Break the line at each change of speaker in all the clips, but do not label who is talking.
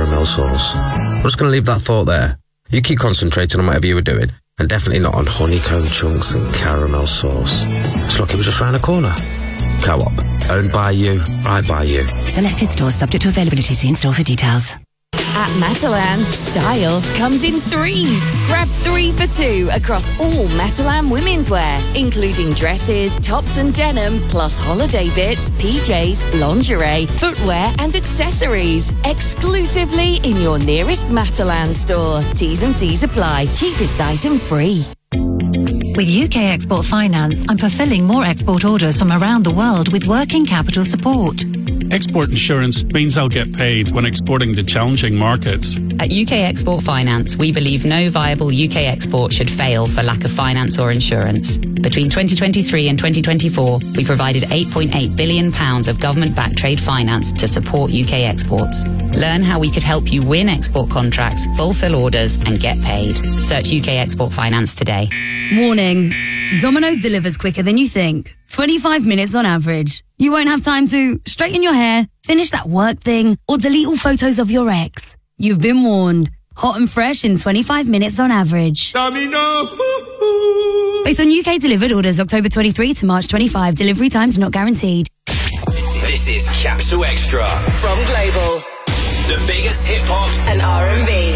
caramel sauce. I'm just going to leave that thought there. You keep concentrating on whatever you were doing, and definitely not on honeycomb chunks and caramel sauce. It's lucky we're just round the corner. Co-op. Owned by you, right by you.
Selected stores subject to availability. See in store for details.
At Matalan, style comes in threes. Grab 3 for 2 across all Matalan women's wear, including dresses, tops and denim, plus holiday bits, PJs, lingerie, footwear and accessories. Exclusively in your nearest Matalan store. T's and C's apply. Cheapest item free.
With UK Export Finance, I'm fulfilling more export orders from around the world with working capital support.
Export insurance means I'll get paid when exporting to challenging markets.
At UK Export Finance, we believe no viable UK export should fail for lack of finance or insurance. Between 2023 and 2024, we provided £8.8 billion of government-backed trade finance to support UK exports. Learn how we could help you win export contracts, fulfill orders and get paid. Search UK Export Finance today.
Warning, Domino's delivers quicker than you think. 25 minutes on average. You won't have time to straighten your hair, finish that work thing, or delete all photos of your ex. You've been warned. Hot and fresh in 25 minutes on average.
Domino.
Based on UK delivered orders October 23 to March 25. Delivery times not guaranteed.
This is Capital Extra
From Global.
The biggest hip hop
and R&B.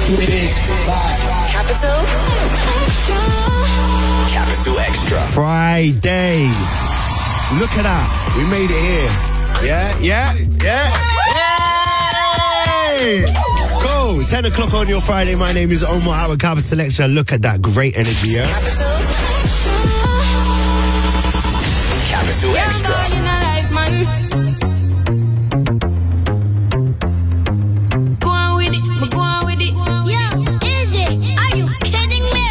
Capital Extra.
Capital Extra.
Friday. Look at that. We made it here. Yeah. Go. 10 o'clock on your Friday. My name is Omar Howard, Capital Extra. Look at that great energy, yeah?
Capital Extra.
Go on with it. Yo, is it? Are you kidding me?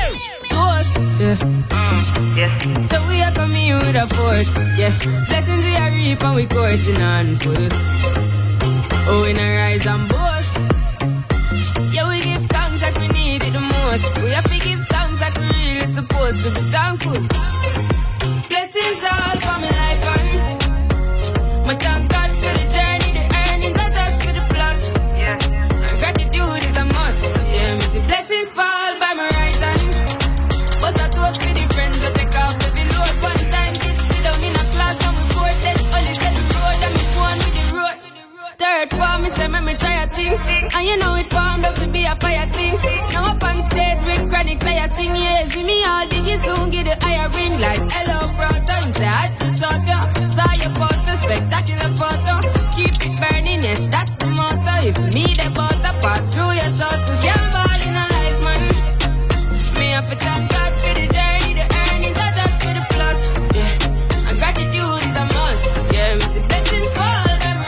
Yeah. So we are coming with a force, yeah. Blessings we are reap and we coursing on full. Oh, we not rise and boast. Yeah, we give thanks like we need it the most. We have to give thanks like we really supposed to be thankful. Blessings all for my life and my thank God for the journey, the earnings are just for the plus. Yeah, and gratitude is a must. Yeah, me see blessings fall by my right hand. But I toast for the friends that take off the load. One time did sit down in a class and we bored then only said the road and me go on with the road. Third form, me say me try a thing. And you know it formed up to be a fire thing. Now up on stage with chronic say I sing. Yeah, see me all diggy soon get the higher ring. Like hello brother, you say I had to shut ya. Saw your poster, spectacular photo. Keep it burning, yes that's the motto. If me the butter pass through your shot to gamble in a life man. Me have to thank God for the journey, the earnings are just for the plus. Yeah, and gratitude is a must. Yeah, me see blessings fall.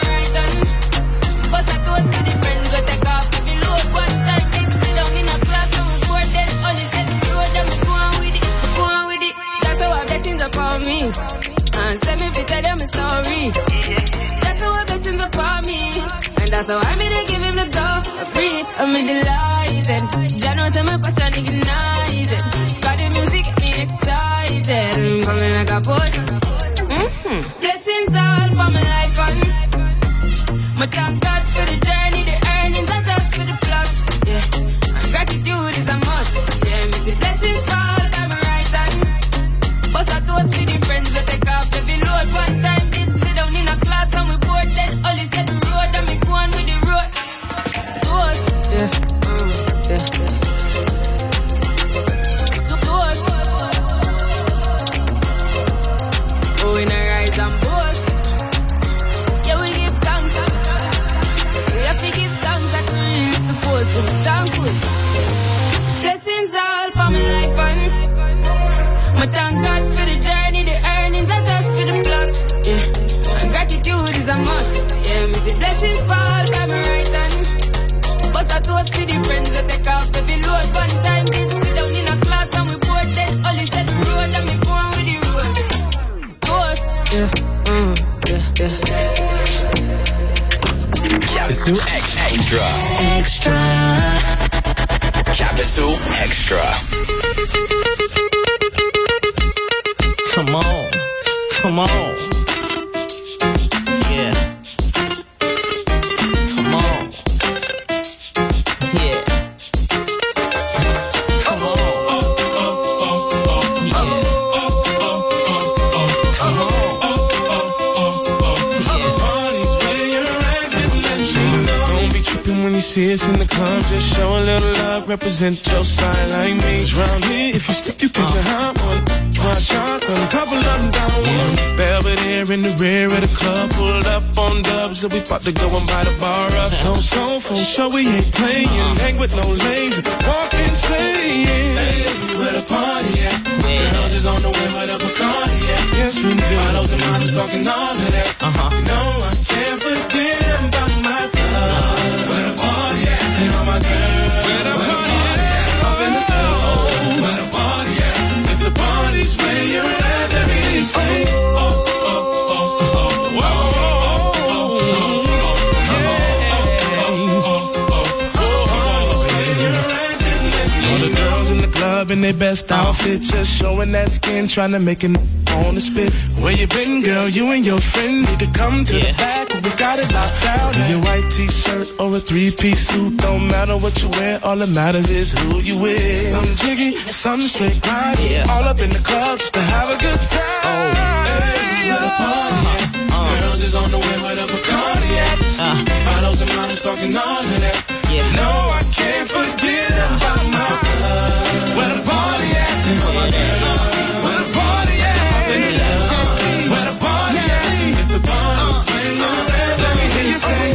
To the friends we take off every load. One time did sit down in a class and we bored then only said the road and we go on with it. That's how our blessings upon me. And send me to tell them a story. That's how our blessings upon me. And that's how I'm gonna give him the go. I breathe, I'm delighted. Jah knows my passion ignited. Got the music get me excited. Coming like a potion. Blessings all for my life and my thank God for the journey, the earnings are just for the plus. Yeah, and gratitude is a must. Yeah, me see blessings fall by my right hand. But I toast for the friends that take off every load. One time did sit down in a class and we bored then only said the road and me go on with the road. Toast, yeah, Toast. Oh, in a rise and boast. Yeah, we give thanks. We have to give thanks like we really supposed to be thankful. Blessings all for my life and my thank God for the journey, the earnings are just for the plus. Yeah, and gratitude is a must. Yeah, me see blessings fall by my right hand. But I toast for the friends that take off every load. One time did sit down in a class and we bored then only said the road and me go on with the road. Toast.
Capital Extra. Capital Extra.
Come on. Yeah. Come on.
tripping when you see us in the club. Just show a little love, represent your side like me. 'Cause round here, if you stick, you get your hot one. Try shotgun, couple of them down one. Belvedere in the rear of the club, pulled up on dubs, and we about to go and buy the bar up. So for sure we ain't playing. Hang with no lames, walk insane. Hey, where the party at? Girls is on the way, where the Bacardi at? Yes, we do. Bottles and models talking all of that. You know I can't forget about my love. Where the party at? And all my girls. Where the party at? Up in the club. Where the party at? If the party's where you're at, let me hear you say, in their best outfit, just showing that skin, trying to make it on the spit. Where you been, girl? You and your friend need to come to the back. We got it locked down. In your white t-shirt or a three-piece suit, don't matter what you wear. All that matters is who you with. Some jiggy, some straight grind. All up in the club just to have a good time. Hey, where the party at? Girls is on the way, where the Bacardi at? Bottles and models talking all of that. No, I can't forget about my love. Where the party at? Where the party at? Where the party at? If the party's where you're at, let me hear you say,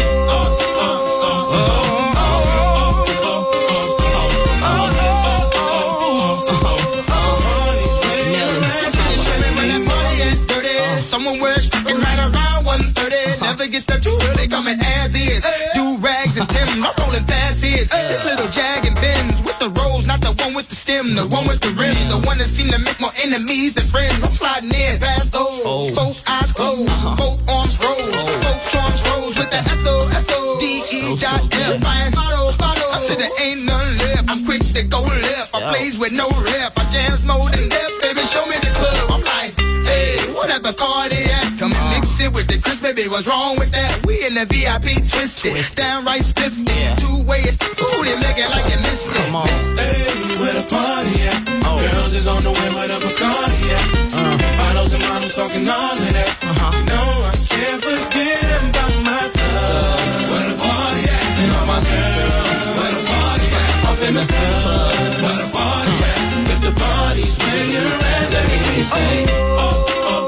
someone wears sticking right around 1:30. Never gets that too early, coming as is. Do rags and Tim, I'm rolling past his. This little Jag and Benz with the rolls, not the one with the stem, the one with the rims, the one that seem to make more enemies than friends. I'm sliding in past those, both eyes closed, both arms rose, both charms rose with the S-O-S-O-D-E.F. Buying bottle, up to the ain't none left. I'm quick to go left. I plays with no rep. I jams more than death, baby. Show me the club. I'm like, hey, whatever car they at, come and mix it with the Chris, baby. What's wrong with that? We in the VIP twisted, downright spiffed, two-way. Ooh, they make it like you missed it.
Hey, where the party at? Girls is on the way, where the Bacardi at? Bottles and models talking all of that. No, I can't forget about my love. Where the party at? And all my girls. Where the party at? Off in the club. Where the party at? If the party's where you're at, let me hear you say,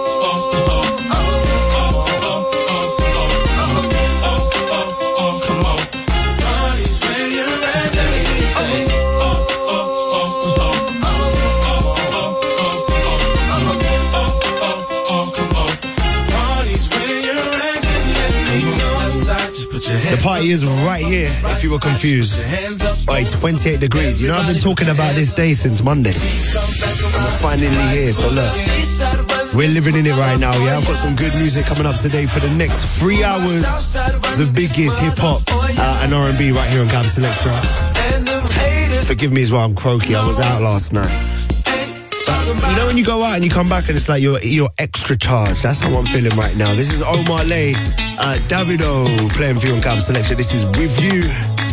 The party is right here, if you were confused. By 28 degrees. You know, I've been talking about this day since Monday. I'm finally here, so look. We're living in it right now, yeah? I've got some good music coming up today for the next 3 hours. The biggest hip-hop and R&B right here on Capital Extra. Forgive me as well, I'm croaky. I was out last night. You know when you go out and you come back and it's like you're extra charged? That's how I'm feeling right now. This is Omar Lay, Davido playing for you on Capital Selection. This is With You.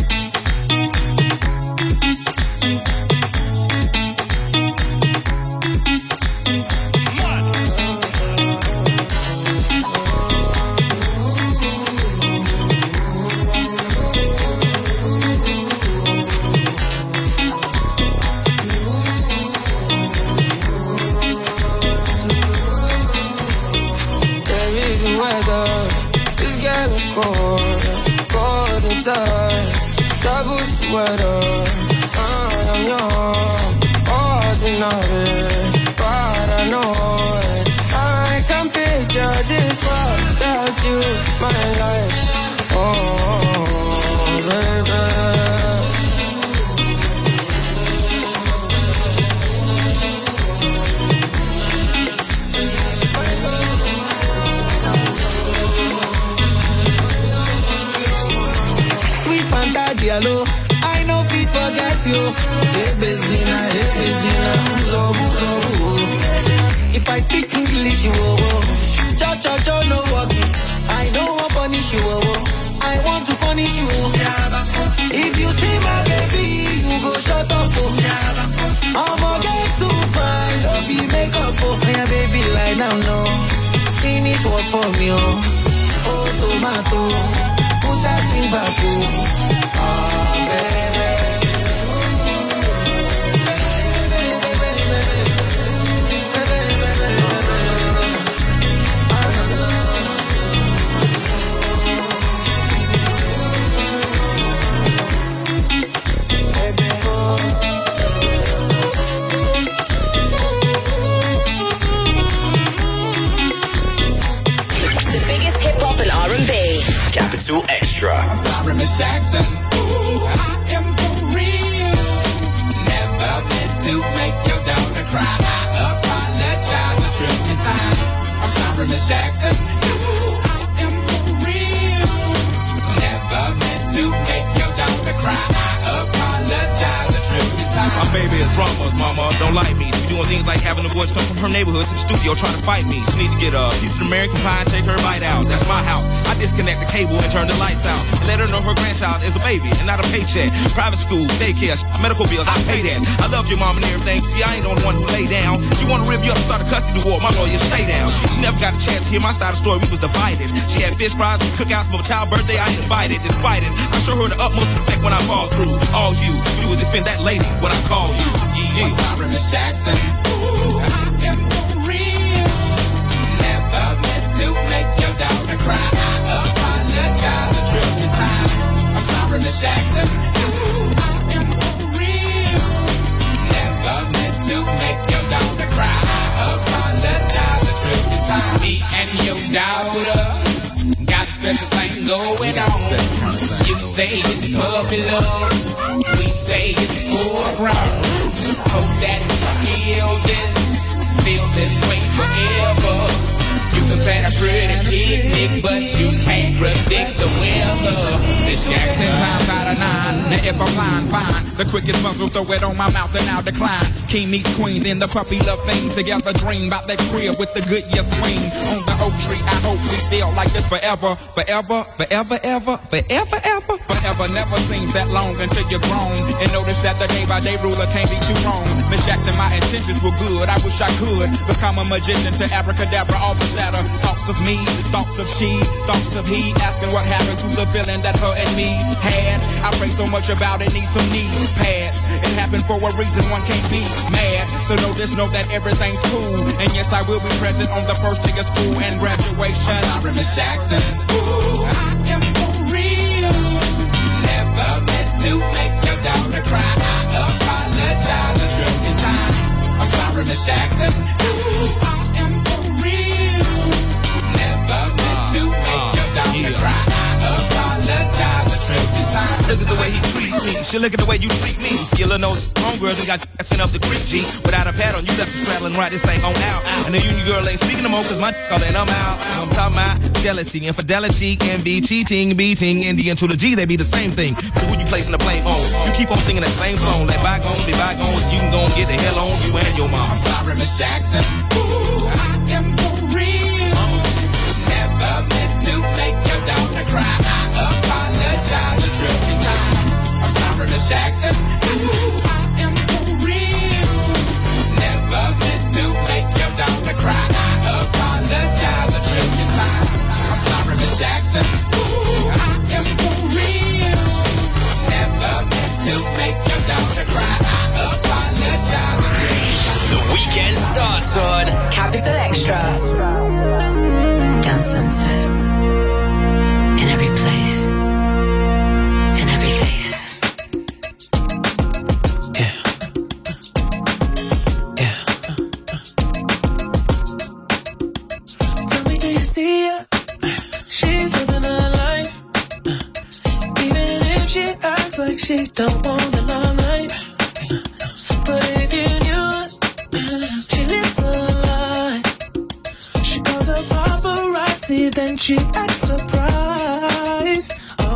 I know fit forget you. Hey, Bezina, if I speak English, you cha no walking. I don't want to punish you. I want to punish you. If you see my baby, you go shut up. I'ma get too fine, don't be makeup. Yeah, baby, lie down, no. Finish work for me, oh tomato, put that thing back, oh.
Miss Jackson. I am for real. Never meant to make your daughter cry. I apologize a trillion times.
My baby is drama, mama. Don't like me. She doing things like having the boys come from her neighborhood to the studio trying to fight me. She need to get a piece of American pie and take her bite out. That's my house. I disconnect the cable and turn the lights out. And let her know her grandchild is a baby and not a paycheck. Private school, daycare, medical bills, I pay that. I love your mom and everything. See, I ain't the only one who lay down. She wanna rip you up, start a custody war. My lawyer, stay down. She never got a chance to hear my side of the story. We was divided. She had fish fries and cookouts for my child's birthday. I ain't invited. Despite it, I show her the utmost respect when I fall through. All you was defend that lady when I call you.
I'm sorry, Miss Jackson. Ooh, I am for real. Never meant to make your daughter cry. I apologize a trillion times. I'm sorry, Miss Jackson. Ooh, I am for real. Never meant to make your daughter cry. I apologize a trillion times. Me and your daughter got a special thing going on. You say it's puppy love. We say it's full grown. Hope that we feel this way forever. You can plan a pretty picnic, but you can't predict the weather. Miss Jackson, times out of 9. Now if I'm lying, fine. The quickest muzzle, throw it on my mouth and I'll decline. King meets queen, then the puppy love thing. Together dream about that crib with the good year swing. On the oak tree, I hope we feel like this forever. Forever, forever, ever, forever, ever. Forever never seems that long until you're grown. And notice that the day-by-day ruler can't be too wrong. Miss Jackson, my intentions were good. I wish I could become a magician to abracadabra all the Saturn. Thoughts of me, thoughts of she, thoughts of he. Asking what happened to the feeling that her and me had. I pray so much about it, need some knee pads. It happened for a reason, one can't be mad. So know this, know that everything's cool. And yes, I will be present on the first day of school and graduation. I'm sorry, Miss Jackson. Ooh, I am for real. Never meant to make your daughter cry. I apologize a trillion times. I'm sorry, Miss Jackson. Ooh, I am for real. Never meant to make your daughter cry. I apologize a trillion times.
Look at the way he treats me. She look at the way you treat me. Skillin' those homegirls and got sent up the creek, G. Without a pad on, you left the straddle and ride this thing on out. And the union girl ain't speaking no more cause my all and I'm out. I'm talking about jealousy, infidelity, envy, cheating, beating, and the N to the G, they be the same thing. But who you placing the blame on? You keep on singing that same song. Let bygones be bygones. You can go and get the hell on you and your mom.
I'm sorry, Miss Jackson. Ooh, I am for real. Never meant to make your daughter cry. I apologize a trillion times. I'm sorry, Miss Jackson. Ooh, I am for real. Never meant to make your daughter cry. I apologize a trillion times. I'm sorry, Miss Jackson. Ooh, I am for real. Never meant to make your daughter cry. I apologize a trillion times.
The weekend starts on
Capital Extra. Down Sunset. In every place. In every face.
Tell me, do you see her? She's living her life. Even if she acts like she don't want the limelight. But if you knew her, she lives a lie. She calls her paparazzi, then she acts surprised.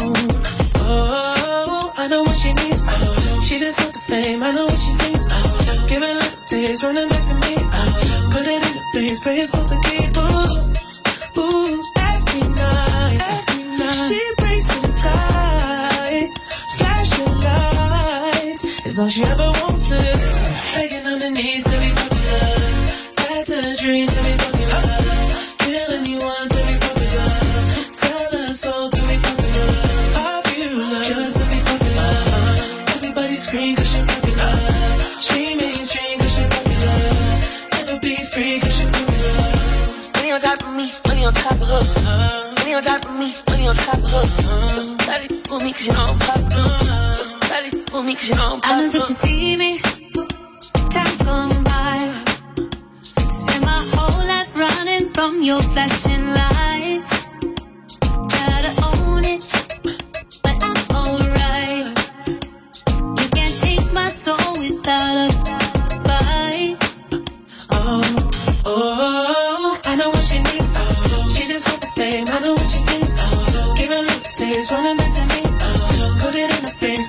Oh, I know what she needs. She just want the fame, I know what she thinks. Give it a little taste, running back to me. Put it in the face, pray it's all to keep. Ooh, every night, she prays to the sky. Flashing lights, it's all she ever wants is begging on her knees to be popular. That's a dream to be popular. Kill anyone to be popular. Sell her soul to be popular. Popular, just to be popular. Everybody scream cause she popular. She mainstream cause she popular. Never be free cause she popular. Money on top of me, money on top of her. Money on top of me, money on top of her. Daddy for me cause you know I'm popular. Daddy for me cause you know I'm popular.
I know that you see me. Time's gone by. Spend my whole life running from your flashing lights. Try to own it, but I'm alright. You can't take my soul without a fight.
Oh, I know what she needs.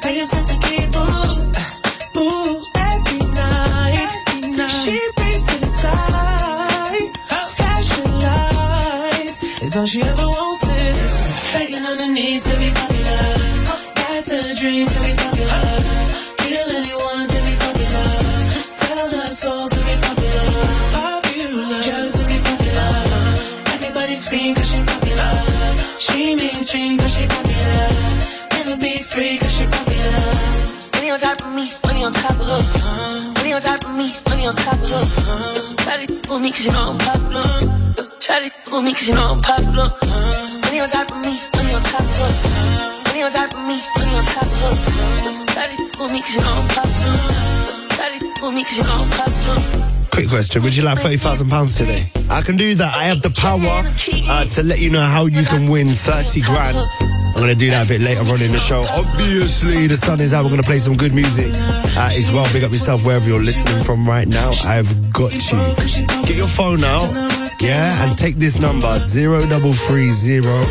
Spray yourself to keep boo every night. She brings to the side. Flashing lights is all she ever wants is begging on her knees to be popular. Back to the dream to be popular. Kill anyone to be popular. Sell her soul to be popular. Popular, just to be popular. Everybody scream 'cause she popular. She mainstream 'cause she popular. Never be free 'cause she popular. Money on top of me, money on top of her. Money on top of me, money on top of her. Shawty on me 'cause you know I'm popular. Shawty on me 'cause you know I'm popular. Money on top of me, money on top of her. Money on top of me, money on top of her. Shawty on me 'cause you know I'm popular. Shawty on me 'cause you know I'm popular.
Quick question, would you like £30,000 today? I can do that. I have the power to let you know how you can win 30 grand. I'm going to do that a bit later on in the show. Obviously, the sun is out. We're going to play some good music as well. Big up yourself wherever you're listening from right now. I've got you. Get your phone out, yeah, and take this number, 0330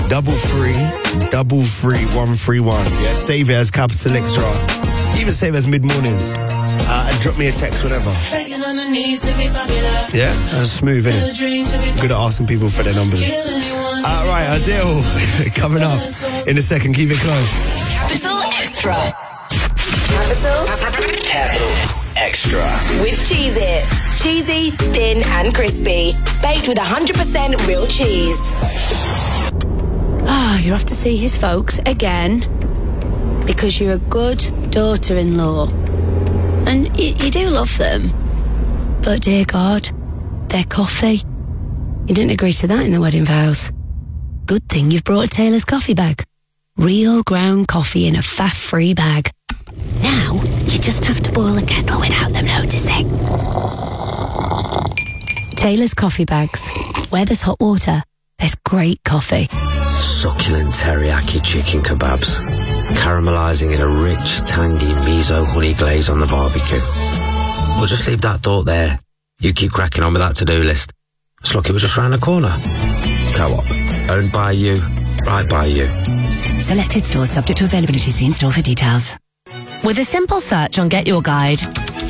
333 Yeah, save it as Capital Extra. Even save it as mid-mornings. And drop me a text, whatever. Yeah, that's smooth, innit? Good at asking people for their numbers. Right, Adele, coming up in a second. Keep it close.
Capital Extra. Capital
Extra.
With Cheez-It. Cheesy, thin and crispy. Baked with 100% real cheese.
Ah, you're off to see his folks again. Because you're a good daughter-in-law. And you do love them. But dear God, their coffee. You didn't agree to that in the wedding vows. Good thing you've brought a Taylor's coffee bag. Real ground coffee in a faff-free bag. Now, you just have to boil the kettle without them noticing. Taylor's coffee bags. Where there's hot water, there's great coffee.
Succulent teriyaki chicken kebabs, caramelising in a rich, tangy miso honey glaze on the barbecue. We'll just leave that thought there. You keep cracking on with that to-do list. It's like it was just round the corner. Co-op. Owned by you, right by you.
Selected stores subject to availability. See in store for details.
With a simple search on Get Your Guide,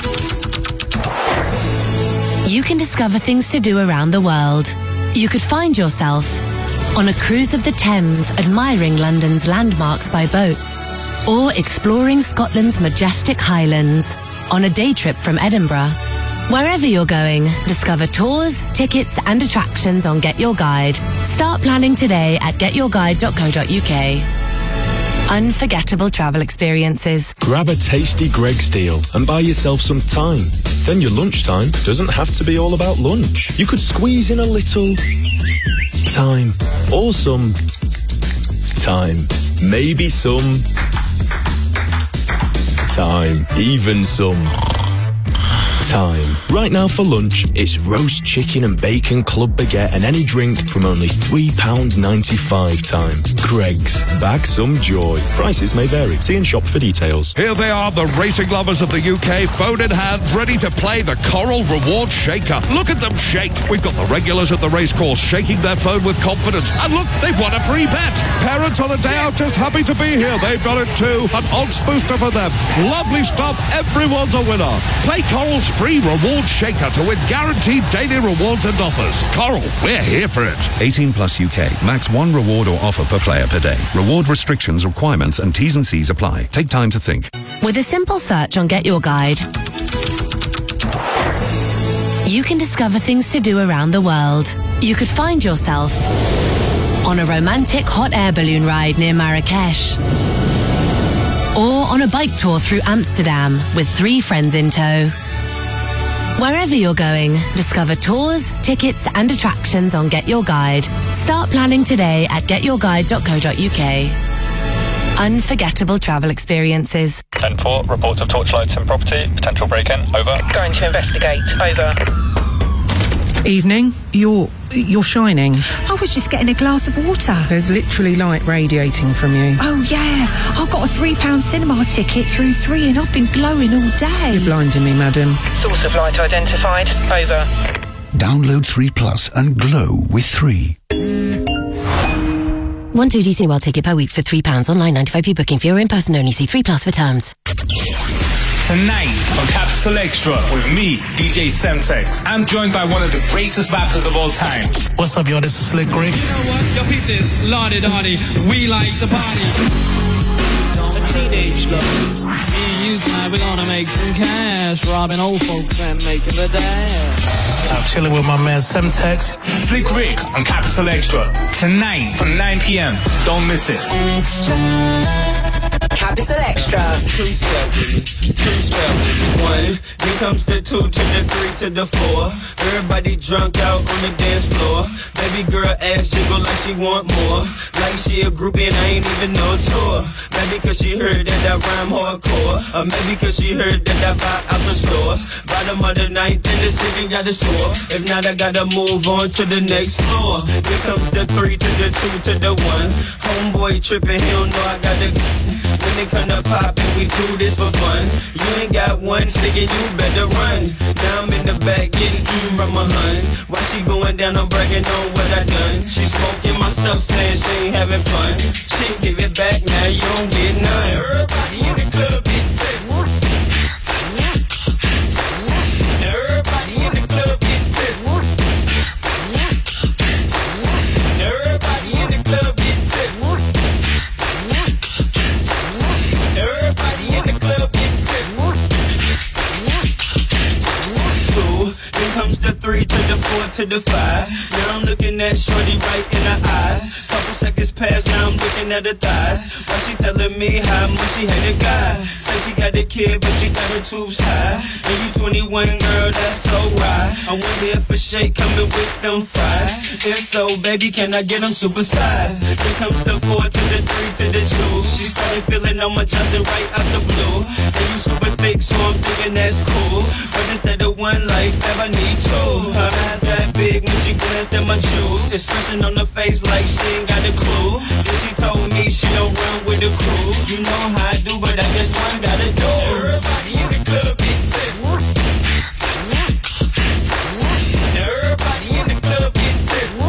you can discover things to do around the world. You could find yourself on a cruise of the Thames, admiring London's landmarks by boat, or exploring Scotland's majestic Highlands on a day trip from Edinburgh. Wherever you're going, discover tours, tickets and attractions on Get Your Guide. Start planning today at getyourguide.co.uk. Unforgettable travel experiences.
Grab a tasty Greggs deal and buy yourself some time. Then your lunchtime doesn't have to be all about lunch. You could squeeze in a little time. Or some time. Maybe some time. Even some time. Right now for lunch, it's roast chicken and bacon club baguette and any drink from only £3.95 time. Greggs, bag some joy. Prices may vary. See and shop for details.
Here they are, the racing lovers of the UK, phone in hand, ready to play the Coral Reward Shaker. Look at them shake. We've got the regulars at the racecourse shaking their phone with confidence. And look, they've won a free bet. Parents on a day out just happy to be here. They've done it too. An odds booster for them. Lovely stuff. Everyone's a winner. Play Coral's free reward shaker to win guaranteed daily rewards and offers. Coral, we're here for it.
18 plus UK. Max one reward or offer per player per day. Reward restrictions, requirements and T's and C's apply. Take time to think.
With a simple search on Get Your Guide, you can discover things to do around the world. You could find yourself on a romantic hot air balloon ride near Marrakesh, or on a bike tour through Amsterdam with 3 friends in tow. Wherever you're going, discover tours, tickets and attractions on Get Your Guide. Start planning today at getyourguide.co.uk. Unforgettable travel experiences.
10-4, report of torchlights and property, potential break-in, over.
Going to investigate, over.
Evening, you're shining.
I was just getting a glass of water.
There's literally light radiating from you.
Oh yeah, I got a £3 cinema ticket through 3 and I've been glowing all day.
You're blinding me, madam.
Source of light identified, over.
Download 3 Plus and glow with 3.
1 2 Disney World ticket per week for £3. Online 95p booking fee or in person only. See 3+ for terms.
Tonight on Capital Extra with me, DJ Semtex. I'm joined by one of the greatest rappers of all time.
What's up, yo? This is Slick Rick.
You know what? Yo, peep this. Lordy Dardy. We like to party. A teenage love. Me and you tonight, we're gonna make some cash. Robbing old folks and making the dash.
I'm chilling with my man Semtex.
Slick Rick on Capital Extra. Tonight from 9 p.m. Don't miss it.
Extra. Capital Extra.
Two-step with me. One. Here comes the 2 to the 3 to the 4. Everybody drunk out on the dance floor. Baby girl ass jiggle like she want more. Like she a groupie and I ain't even no tour. Maybe cause she heard that I rhyme hardcore. Or maybe cause she heard that I buy out the stores. Bottom of the ninth in the city got a store. If not, I gotta move on to the next floor. Here comes the 3 to the 2 to the 1. Homeboy tripping, he don't know I got the... When they come to pop and we do this for fun. You ain't got one singing, you better run. Now I'm in the back getting from my huns. While she going down, I'm bragging on what I done. She smoking my stuff, saying she ain't having fun. She give it back, now you don't get none. Everybody in the club get tipsy. Everybody in the club get tipsy. Everybody in the club get tipsy. Everybody in the club get tipsy. 2, then comes the 3 to the 4 to the 5. Now I'm looking at shorty right in her eyes. Couple seconds pass, now I'm looking at her thighs. While she telling me how much she had a guy. Say she got a kid, but she got her tubes high. And you 21, girl, that's so right. I went here for shake, coming with them fries. If so, baby, can I get them supersized? Then comes the 4 to the 3 to the 2. She started feeling on my Johnson right out the blue. And you super thick, so I'm thinking that's cool. But instead of one life, I need 2. Her eyes that big when she glanced at my jewels. Expression on her face like she ain't got a clue. Then she told me she don't run with the crew. You know how I do, but I guess one gotta do. Everybody in the club get tipsy. Everybody in the club get tipsy.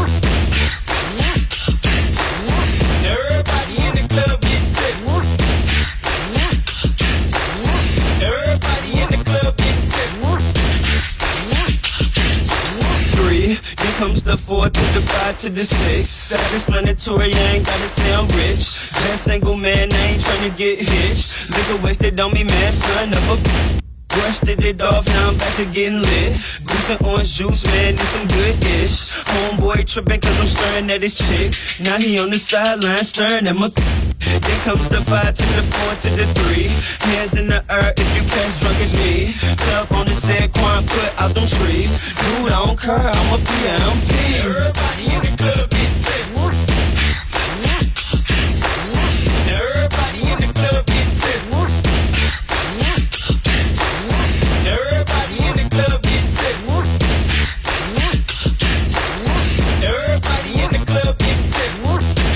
Everybody in the club get tipsy. Everybody in the club get tipsy. 3, then comes the 4 to the 5 to the 6. Self-explanatory, I ain't gotta say I'm rich. Just single man, I ain't tryna get hitched. Liquor wasted on me, man, son of a... Brushed it off, now I'm back to getting lit. Goose and orange juice, man, it's some good-ish. Homeboy tripping cause I'm staring at his chick. Now he on the sideline staring at my... Then comes the 5 to the 4 to the 3. Hands in the air if you catch drunk as me. Club on the San Juan, put out them trees. Dude, I don't care, I'm a PMP. Everybody in the club get tipsy. Everybody in the club get tipsy. Everybody in the club get tipsy. Everybody in the club get tipsy.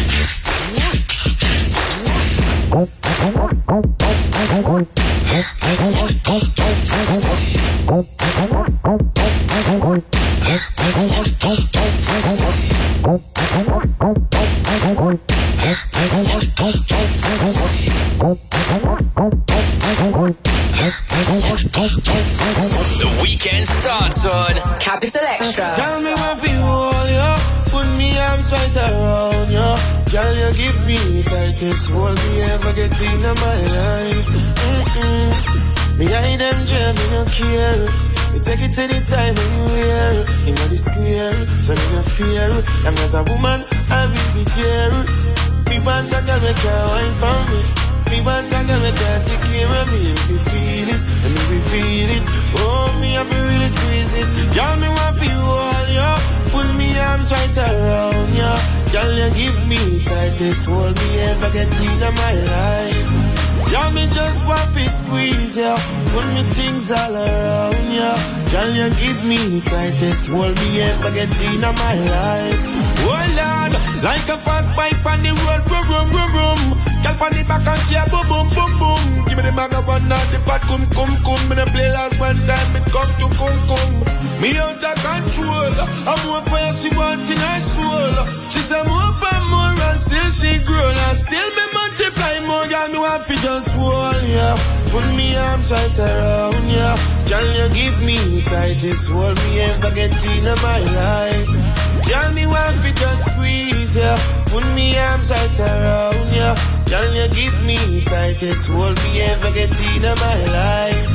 The weekend starts on
Capital Extra.
Tell me what you hold, yo. Put me arms right around, yo. Girl, you give me the tightest hold me ever get in my life. Me hide them jam, me no care. Me take it anytime anywhere. In the square, so me no fear. Young as a woman, I will be there. Me want a girl make her wine for me. Me want a girl make her take care of me. If you feel it, and if you feel it, oh, me have to really squeeze it. Girl, me want you all, yo. Put me arms right around, yo. Girl, you give me the tightest hold me ever get in my life. Y'all me just want to squeeze, yeah. Put me things all around, yeah. Y'all you give me the tightest hold me ever get in my life. Oh Lord, like a fast bike on the road, boom, boom, boom, boom. Girl on the back and she a boom, boom, boom, boom. Give me the
time I got one out the fat cum. Me the play last one time, it come to cum. Me out of control. I'm more fire she want in her soul. She say more and more and still she grow. And still me multiply more, girl, me want to just hold ya. Put me arms right around ya. Girl, you give me the tightest hold me ever get in my life. Girl, me want to just squeeze ya. Put me arms right around ya. Girl, you give me the tightest hold me ever get in my life.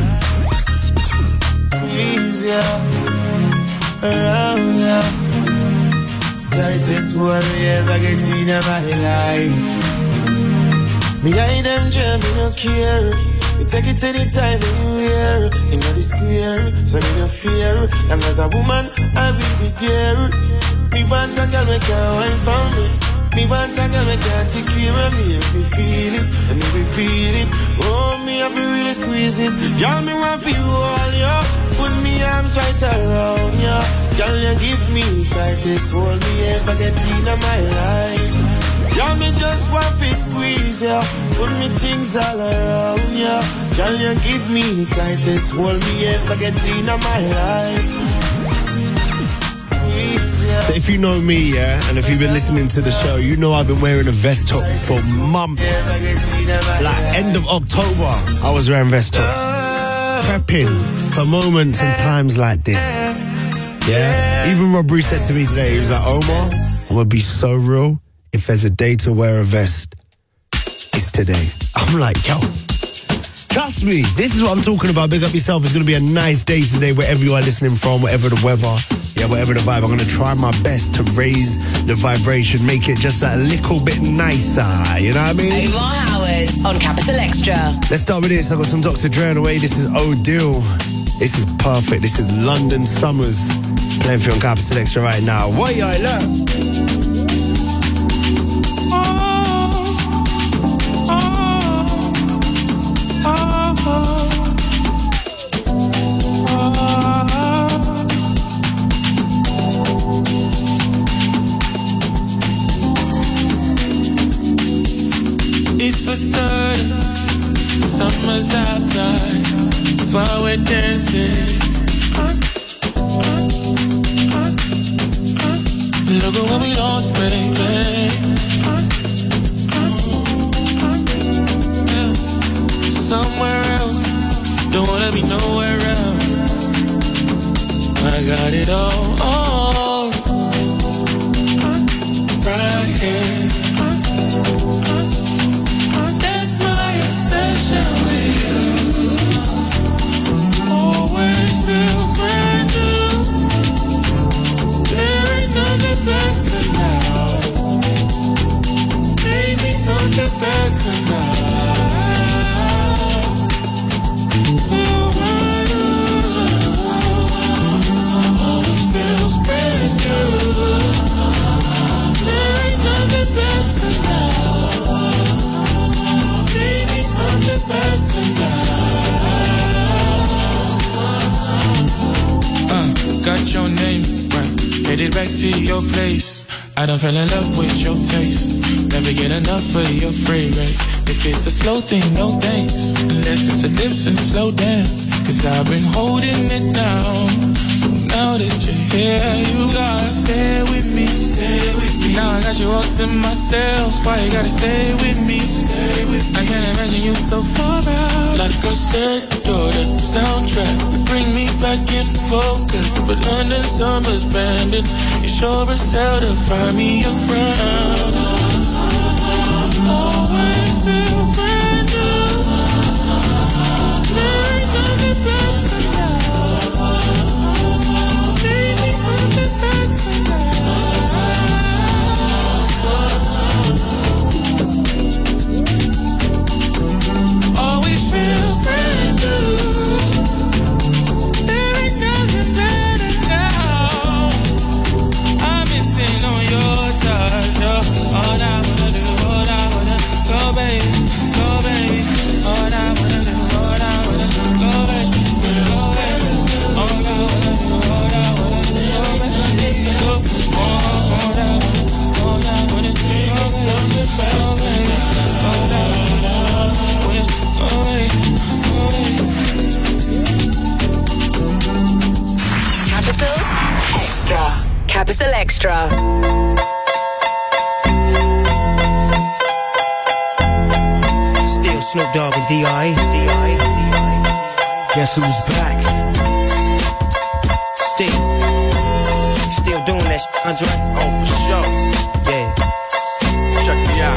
Squeeze ya, around ya. Tightest hold me ever get in my life. Me hide them jam, me no care. You take it anytime, anywhere. In the square, so me no fear. And as a woman, I will be there. Me want a girl, me can't wine for me. Me want a girl, me can't take care of me. If me feel it, and if me feel it, oh, me have to really squeeze it. Girl, me want feel all ya. Put me arms right around ya. Girl, you give me the tightest hold me ever get in my life. Girl, me just want to squeeze ya. Put me things all around ya. Girl, you give me the tightest hold me ever get in my life.
So if you know me, yeah, and if you've been listening to the show, you know I've been wearing a vest top for months. Like end of October, I was wearing vest tops. Prepping for moments and times like this. Yeah? Even Rob Bruce said to me today, he was like, Omar, I'm gonna be so real. If there's a day to wear a vest, it's today. I'm like, yo, trust me, this is what I'm talking about. Big up yourself. It's going to be a nice day today wherever you are listening from, whatever the weather, yeah, whatever the vibe. I'm going to try my best to raise the vibration, make it just a little bit nicer, you know what I mean?
Omar Howard on Capital Extra.
Let's start with this. I got some Dr. Dre on the way. This is Odile. This is perfect. This is London Summers. Playing for you on Capital Extra right now. What y'all love?
It's for certain, summer's outside, that's why we're dancing. Look at what we lost, baby. Somewhere else, don't wanna be nowhere else. I got it all right here. That's my obsession with you. Always feels brand new. There ain't nothing better now. Maybe something better now. Always feels brand new. There ain't nothing better now. Maybe something better now. Got your name right. Headed back to your place. I done fell in love with your taste. Never get enough of your fragrance. If it's a slow thing, no thanks. Unless it's a lips and slow dance. Cause I've been holding it down. So now that you're here, you gotta stay with me. Stay with me. Now I got you all to myself. Why you gotta stay with me? Stay with me. I can't imagine you so far out. Like I said, you're the soundtrack. Bring me back in focus. For London Summers banding. You sure as hell to find me around. Always feels brand new. There ain't nothing better now. Maybe something better now. Always feels brand new. There ain't nothing better now. I'm missing on your touch. All I wanna do, all I wanna go, baby.
Capital Extra.
Still Snoop Dogg and D.I. Guess who's back? Still doing that shit, Andre? Oh, for sure. Yeah. Check me out.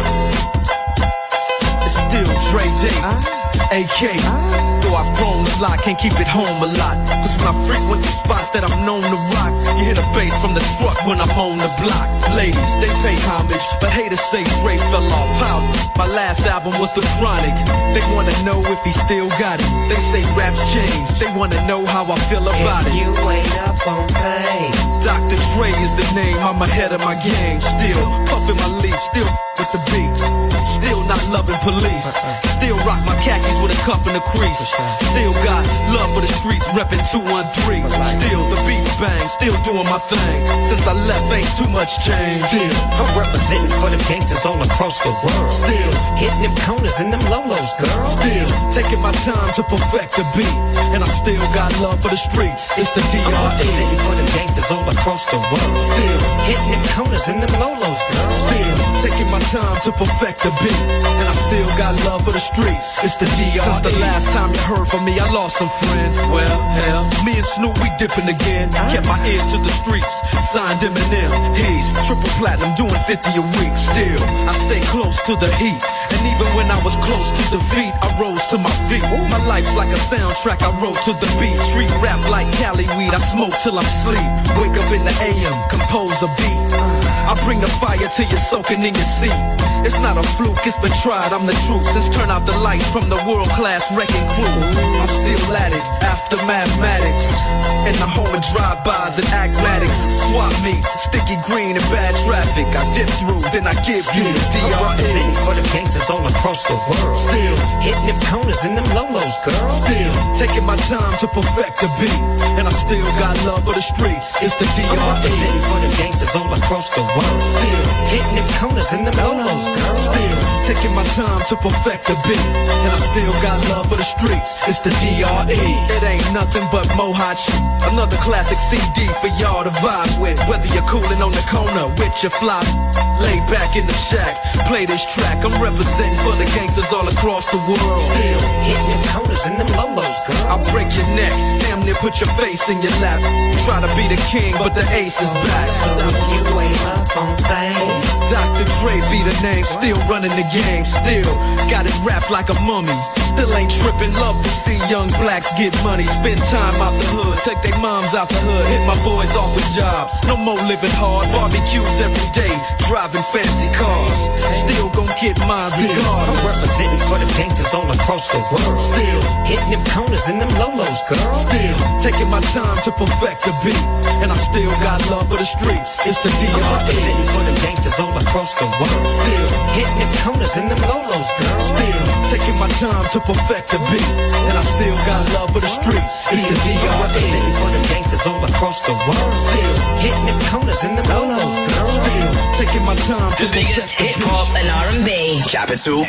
It's still Dre Day, AK. Though I've grown a lot, can't keep it home a lot. Cause when I frequent the spots that I'm known to rock, you hear the bass from the truck when I'm on the block. Ladies, they pay homage, but haters say Dre fell off. How? My last album was The Chronic. They wanna know if he still got it. They say raps changed. They wanna know how I feel about it. You ain't up on things. Dr. Dre is the name. I'm ahead of my game. Still puffin' my leaf. Still with the beats. Still not loving police. Still rock my khakis with a cuff and a crease. Still got love for the streets, reppin' 213. Still the beats bang. Still doing my thing. Since I left, ain't too much change. Still I'm representing for them gangsters all across the world. Still hitting them corners and them lolos, girl. Still taking my time to perfect the beat, and I still got love for the streets. It's the DRE. I'm representing for them gangsters all across the world. Still hitting them corners and them lolos, girl. Still taking my time to perfect the beat, and I still got love for the streets. It's the DRE. Since the last time you heard from me, I lost some friends. Well, hell, me and Snoop, we dipping again. Kept my ear to the streets, signed Eminem. He's triple platinum, doing 50 a week. Still, I stay close to the heat, and even when I was close to defeat, I rose to my feet. My life's like a soundtrack, I wrote to the beat. Street rap like Cali weed, I smoke till I'm sleep. Wake up in the AM, compose a beat. I bring the fire till you're soaking in your seat. It's not a fluke, it's been tried, I'm the truth. Since turn out the lights from the world-class wrecking crew, I'm still at it, after mathematics. In the home of drive-bys and acmatics. Swap meets, sticky green and bad traffic. I dip through, then I give you the DRE. I'm representing for the gangsters all across the world. Still hitting them corners and them lolos, girl. Still taking my time to perfect the beat, and I still got love for the streets. It's the DRE. I'm representing for the gangsters all across the world. Still hitting them corners and them lolos, girl. Still taking my time to perfect the beat, and I still got love for the streets. It's the DRE. It ain't nothing but mohawk shit. Another classic CD for y'all to vibe with. Whether you're coolin' on the corner with your fly, lay back in the shack, play this track. I'm representing for the gangsters all across the world. Still hitting them corners and them lolos, girl. I'll break your neck, damn near put your face in your lap. Try to be the king, but the ace is back. So you ain't up on things. Dr. Dre be the name, still running the game. Still got it wrapped like a mummy. Still ain't trippin', love to see young blacks get money. Spend time out the hood, take their moms out the hood, hit my boys off with jobs. No more living hard, barbecues every day, driving fancy cars. Still gon' get mine regardless. I'm representing for the gangsters all across the world. Still hitting them corners and them lolos, girl. Still taking my time to perfect the beat, and I still got love for the streets. It's the DRE. I'm representing for the gangsters all across the world. Still hitting them corners and them lolos, girl. Still taking my time to perfect the beat, and I still got love for the streets. It's the DRE. I'm representing for the gangsters all across the world. Still hitting them corners and them lolos, girl. Still taking my time to
the biggest hip hop and R&B.
Capital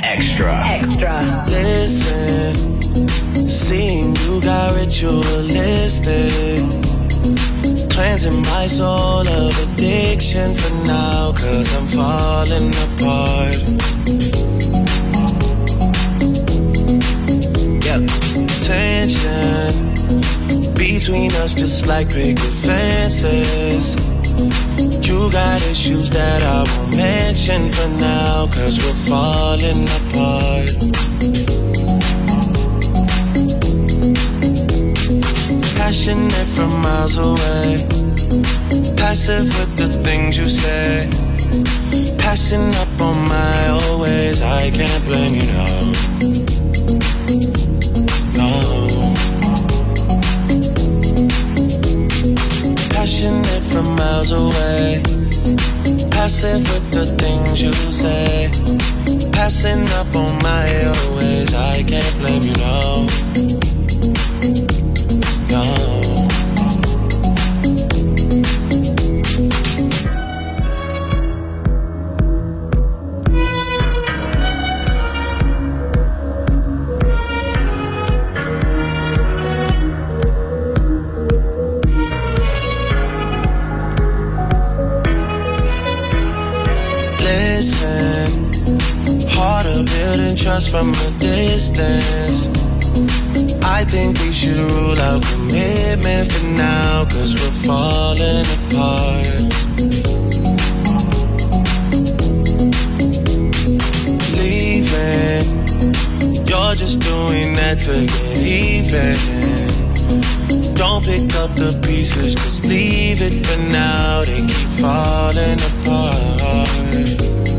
Extra.
Listen, seeing you got ritualistic, cleansing my soul of addiction for now, 'cause I'm falling apart. Tension between us just like picket fences. You got issues that I won't mention for now, 'cause we're falling apart. Passionate from miles away, passive with the things you say, passing up on my always. I can't blame you, no. Passionate from miles away, passive with the things you say, passing up on my always. I can't blame you, no. No. from a distance. I think we should rule out commitment for now, 'cause we're falling apart. Leaving, you're just doing that to get even. Don't pick up the pieces, just leave it for now. They keep falling apart.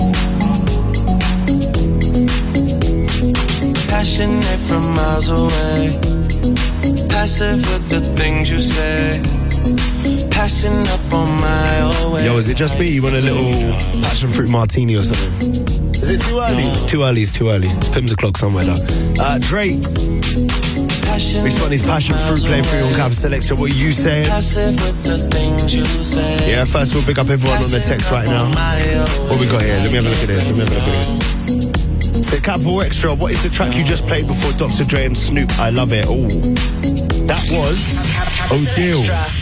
Passionate from miles away, passive with the things you say, passing up on my own way.
Yo, is it just me? You want a little passion fruit martini or something? Is it too early? It's too early, it's too early. It's Pim's o'clock somewhere though. Drake. We spot his passion fruit playing through on Capital Extra. What are you saying? Yeah, first we'll pick up everyone on the text right now. What we got here? Let me have a look at this. So Capital Extra, what is the track you just played before Dr. Dre and Snoop? I love it. Oh, that was O'Deal.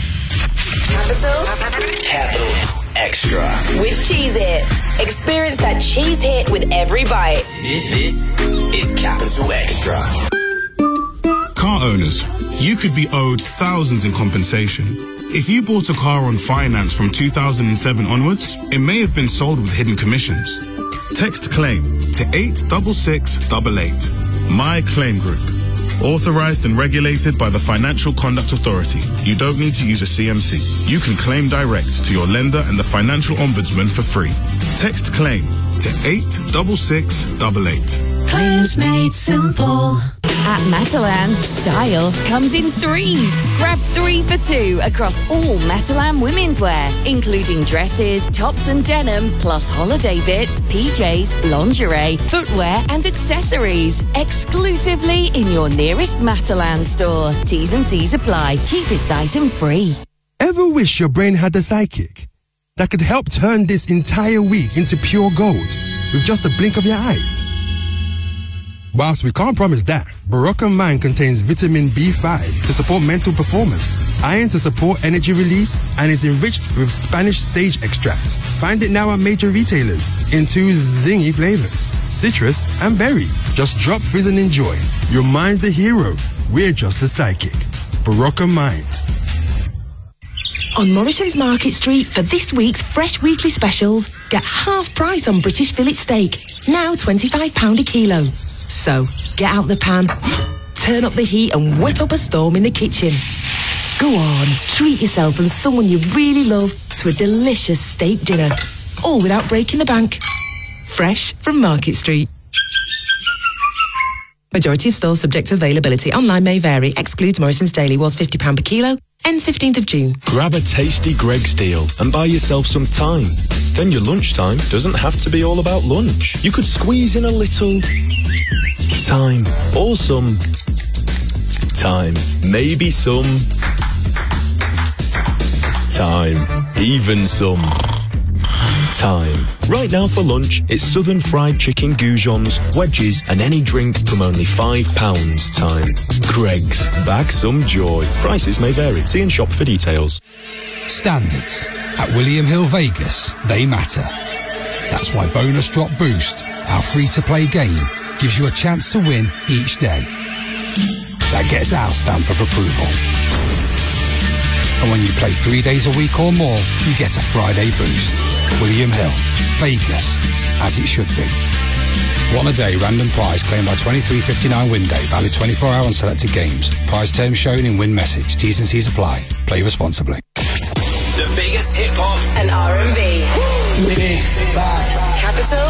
Capital Extra.
With Cheez-It. Experience that cheese hit with every bite.
This is Capital Extra.
Car owners, you could be owed thousands in compensation. If you bought a car on finance from 2007 onwards, it may have been sold with hidden commissions. Text CLAIM to 86688. My Claim Group. Authorized and regulated by the Financial Conduct Authority. You don't need to use a CMC. You can claim direct to your lender and the Financial Ombudsman for free. Text CLAIM to 86688.
Claims made simple. At Matalan, style comes in threes. Grab 3 for 2 across all Matalan women's wear, including dresses, tops and denim, plus holiday bits, PJs, lingerie, footwear and accessories. Exclusively in your nearest Matalan store. T's and C's apply. Cheapest item free.
Ever wish your brain had a sidekick that could help turn this entire week into pure gold with just a blink of your eyes? Whilst we can't promise that, Barocca Mind contains vitamin B5 to support mental performance, iron to support energy release, and is enriched with Spanish sage extract. Find it now at major retailers in 2 zingy flavors, citrus and berry. Just drop, fizz and enjoy. Your mind's the hero. We're just the sidekick. Barocca Mind.
On Morrison's Market Street for this week's fresh weekly specials, get half price on British fillet steak, now £25 a kilo. So, get out the pan, turn up the heat and whip up a storm in the kitchen. Go on, treat yourself and someone you really love to a delicious steak dinner, all without breaking the bank. Fresh from Market Street. Majority of stores subject to availability. Online may vary. Excludes Morrison's Daily. Was £50 per kilo. Ends 15th of June.
Grab a tasty Greggs deal and buy yourself some time. Then your lunchtime doesn't have to be all about lunch. You could squeeze in a little time or some time. Maybe some time. Even some time. Right now for lunch, it's Southern Fried Chicken goujons, wedges and any drink from only £5 time. Greggs, back some joy. Prices may vary. See in shop for details.
Standards. At William Hill Vegas, they matter. That's why Bonus Drop Boost, our free-to-play game, gives you a chance to win each day. That gets our stamp of approval. And when you play 3 days a week or more, you get a Friday boost. William Hill, Vegas, as it should be. One a day, random prize claimed by 23.59 win day, valid 24 hour on selected games. Prize terms shown in win message. T's and C's apply. Play responsibly.
The biggest hip hop
and R&B.
Big
Capital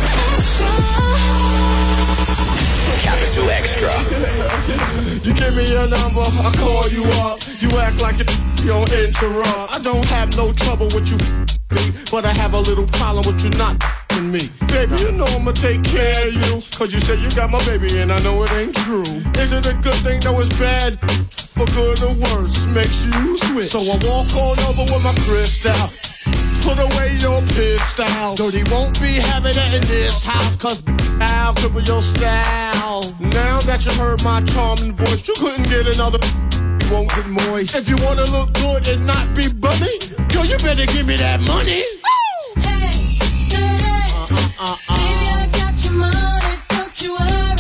Extra.
You give me your number, I call you up. You act like you don't interrupt. I don't have no trouble with you, but I have a little problem with you not me. Baby, you know I'ma take care of you, cause you said you got my baby and I know it ain't true. Is it a good thing? No, it's bad. For good or worse, makes you switch. So I walk on over with my crystal. Put away your pistol. Dirty won't be having it in this house, cause I'll cripple your style. Now that you heard my charming voice, you couldn't get another. You won't get moist. If you wanna look good and not be bummy, girl, you better give me that money.
Baby, I got your money, don't you worry.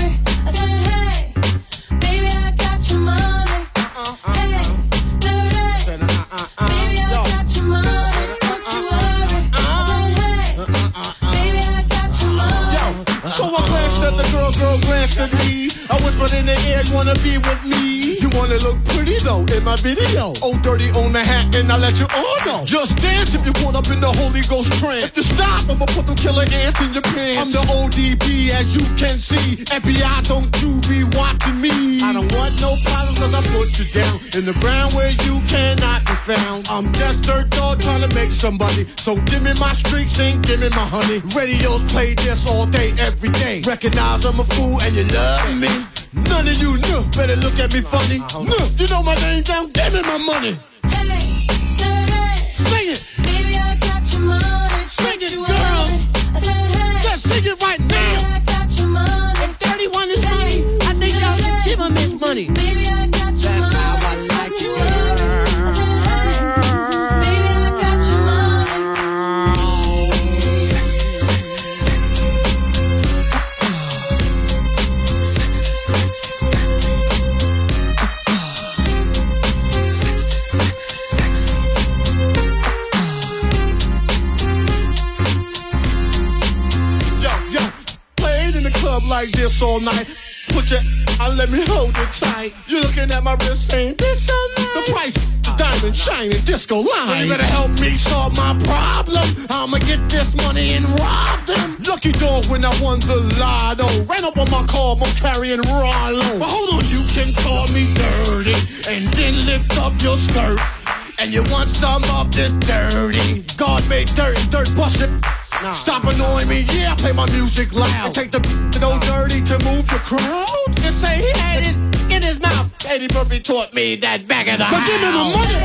whispered in the air, you wanna be with me? You wanna look pretty though in my video. Oh, dirty on the hat, and I let you all know. Just dance if you're caught up in the Holy Ghost trance. If you stop, I'ma put them killer ants in your pants. I'm the ODB, as you can see. FBI, don't you be watching me. I don't want no problems, cause I put you down in the ground where you cannot be found. I'm just dirt dog trying to make somebody. So give me my streaks and give me my honey. Radios play this all day, every day. Recognize I'm a fool and you love me. None of you knew, better look at me funny. You know my name down, give me my money. Sing it.
Baby, I got your money.
Sing it, girls.
I said, hey.
Let's sing it right now.
Baby, I got your money.
If 31 is money, I think y'all should give him his money.
Baby, I got your money. That's how I like it, girl. I said, hey. Baby, I got your money. Sexy, sexy, sexy. Sexy, sexy, sexy. Sexy, sexy, sexy.
Yo, played in the club like this all night. Put your, let me hold it tight. You're looking at my wrist saying, this so nice. The price, the diamond shining disco line. You better help me solve my problem. I'ma get this money and rob them. Lucky dog when I won the lotto. Ran up on my car, I'm carrying Rollo. But hold on, you can call me dirty and then lift up your skirt. And you want some of this dirty. God made dirt, dirt busted. Stop annoying me, yeah, I play my music loud. And take the old dirty to move the crowd. And say he had it in his mouth. Eddie Murphy taught me that back of the house. But give me my money.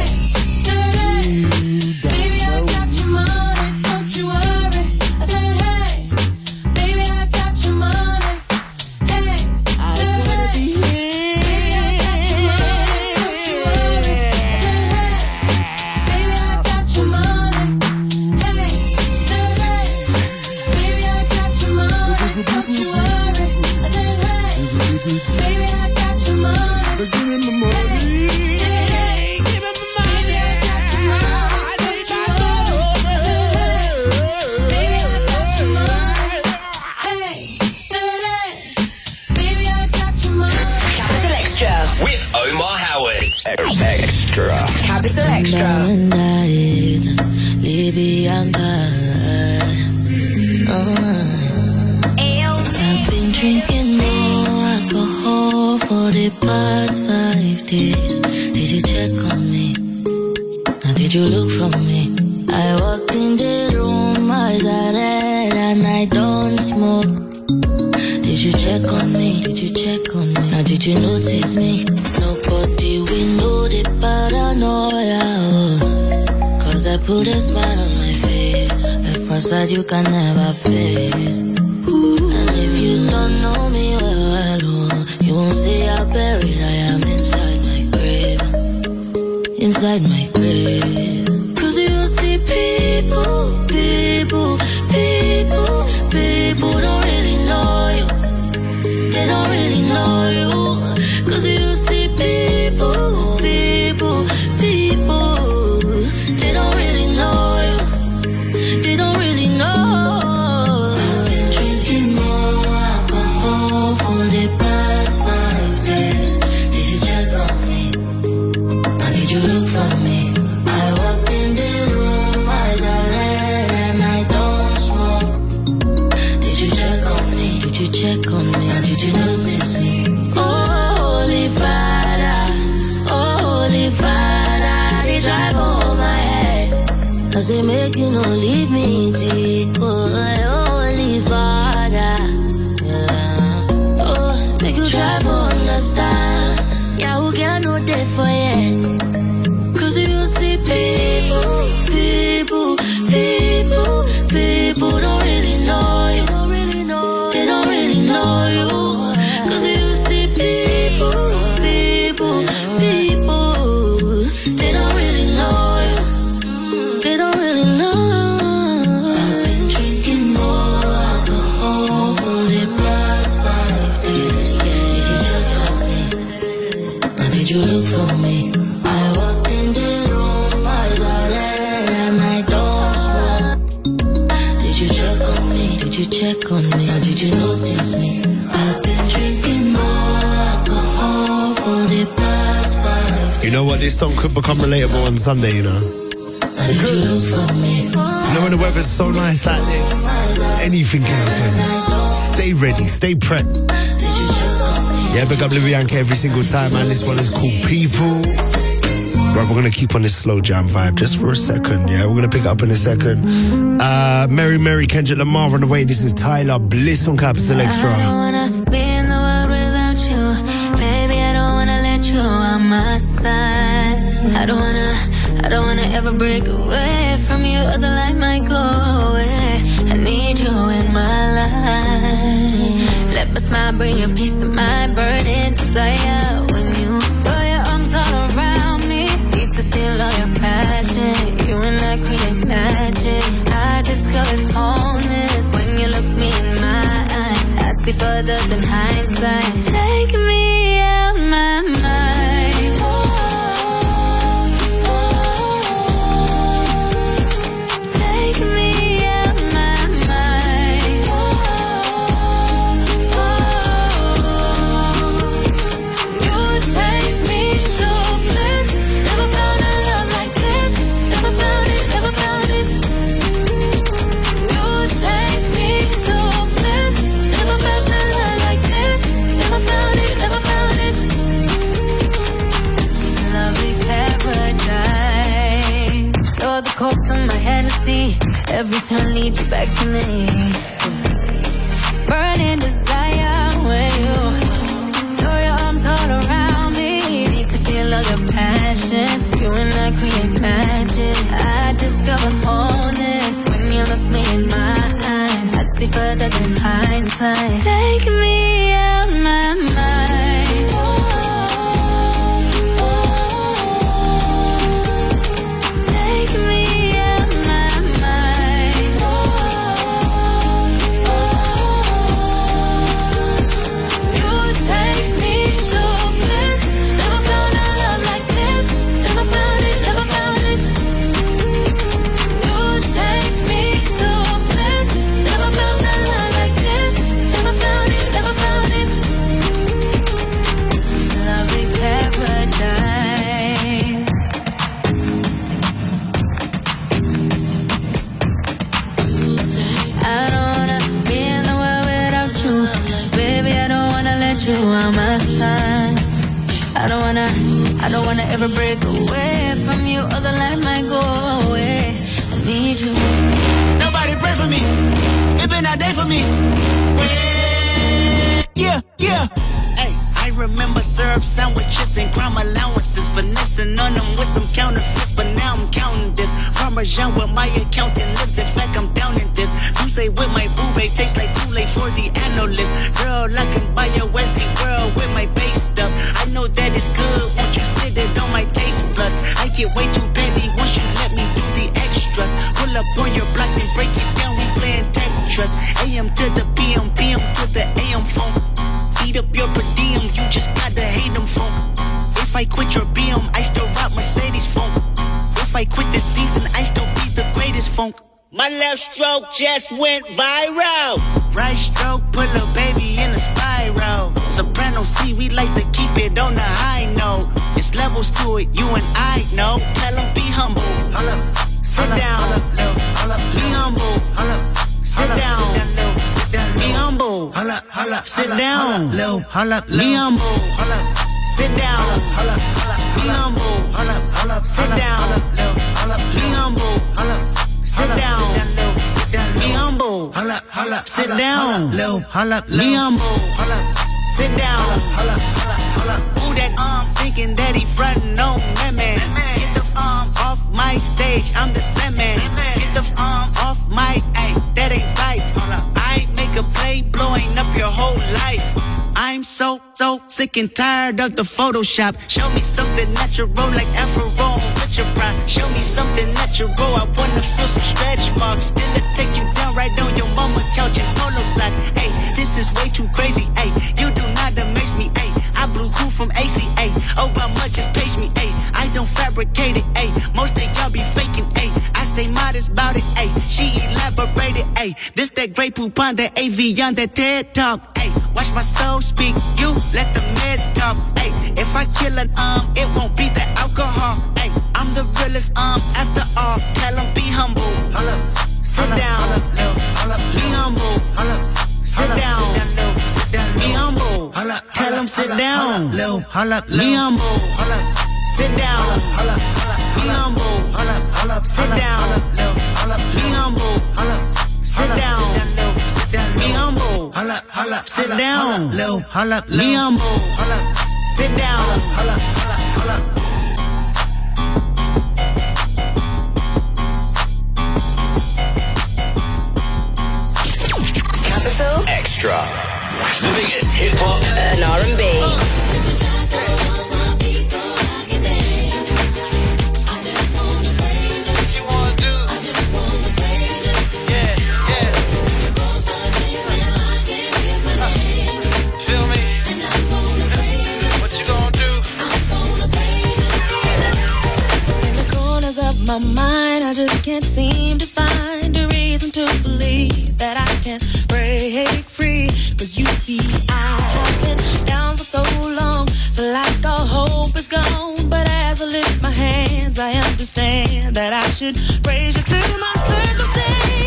Baby, I got your money, don't you worry. I said, hey, baby, I got your money. Hey, I said, baby, I got your money, don't you worry. I said, hey, baby, I got your money. Hey, baby, I got your money, don't you worry. I said, hey, baby, I got your money.
But give me my money.
With Omar Howard. Extra.
Capital Extra.
I've been drinking more alcohol for the past 5 days. Did you check on me? Now did you look for me? I walked in the room, eyes are red and I don't smoke. Did you check on me? Did you check on me? Now did you notice me? Nobody will know the paranoia. Cause I put a smile on my face. A facade you can never face. And if you don't know me well, you won't see how buried I am inside my grave. Inside my grave. Cause you see people don't really know you. They don't really know you. Cause you see people, they don't really know you. They don't really know. I've been drinking more alcohol for the past 5 days. Did you check on me? Or did you look for me? I walked in the room, eyes are red and I don't smoke. Did you check on me? Did you check on me? Or did you notice me? Oh, Holy Father, they drive on my head. Cause they make you not leave me deep. Oh, Holy Father, yeah. Oh, make you try to understand. Yeah, who can know that for you? Cause if you see people don't really know you. They don't really know you. Cause if you see people, they don't really know you. They don't really know. I've been drinking more alcohol for the past 5 days. Did you check on me? Or did you look for me? I walked in the room, eyes are red and I don't smoke. Did you check on me? Did you check on me? Or did you notice me? I've been drinking more
You know what? This song could become relatable on Sunday, you know? Because, you know, when the weather's so nice like this, anything can happen. Stay ready, stay prepped. Yeah, big up Livianka every single time, man. This one is called People. Right, we're going to keep on this slow jam vibe just for a second, yeah? We're going to pick it up in a second. Mary, Kendrick Lamar on the way. This is Tyler Bliss on Capital Extra.
I don't wanna be in the world without you. Baby, I don't wanna let you on my side. I don't wanna ever break away from you, or the light might go away. I need you in my life. Let my smile bring you peace of mind, burning desire. When you throw your arms all around me, need to feel all your passion. You and I create magic. I discovered wholeness when you look me in my eyes. I see further than hindsight. Take me out my mind. To my Hennessy, every turn leads you back to me. Burning desire when you throw your arms all around me. Need to feel all your passion. You and I create magic. I discover wholeness when you look me in my eyes. I see further than hindsight. Take me out my mind. You on my side. I don't wanna ever break away from you, or the light might go away. I need you.
Nobody pray for me. It been a day for me. Yeah. Hey, I remember syrup sandwiches and crime allowances, finessing on them with some counterfeits, but now I'm counting this. Parmesan with my accountant lips, in fact I'm down in this. Tuesday with my boo babe, tastes like Kool-Aid for the analyst. Girl, I can buy your Westie world with my base stuff. I know that it's good, won't you sit it on my taste buds? I get way too petty once you let me do the extras. Pull up on your block and break it down, we playing Tetris. AM to the PM, PM to the AM phone. Eat up your per diem, you just gotta hate them phone. If I quit your BM, I still rock Mercedes phone. If I quit this season, I still be the greatest funk. My left stroke just went viral. Right stroke put a baby in a spiral. Soprano C, we like to keep it on the high note. It's levels to it, you and I know. Tell them be humble. Sit down. Be humble. Sit down. Be humble. Sit down. Be humble. Sit down. Be humble. Sit down. Be humble. Sit down. Be humble. Sit down. Be humble. Sit down. Who that thinking that he frontin' on women? Get the off my stage, I'm the semen. Get the off my, ay, that ain't right. I make a play, blowing up your whole life. I'm so sick and tired of the Photoshop. Show me something natural like Afro with your pride. Show me something natural, I wanna feel some stretch marks. Still it take you down right on your mama couch in polo socks. Hey, this is way too crazy, hey. You do not amaze me, hey. I blew cool from ACA. Obama just page me, hey. I don't fabricate it, hey. Most of y'all be faking, hey. I stay modest about it, hey. She elaborated, hey. This that great poop on that AV on that TED Talk, hey. Watch my soul speak, you let the meds talk, hey. If I killing, it won't be the alcohol. Ay, I'm the realest, after all, tell them be humble. Sit down, be humble. Sit down, be humble. Tell them sit down, be humble. Sit down, be humble. Sit down, be humble. Sit down, be humble. Sit down, be humble. Sit down.
Capital
Extra. The biggest hip hop
and R&B.
My mind, I just can't seem to find a reason to believe that I can break free. Cause you see, I have been down for so long, feel like all hope is gone. But as I lift my hands, I understand that I should praise you through my circumstance.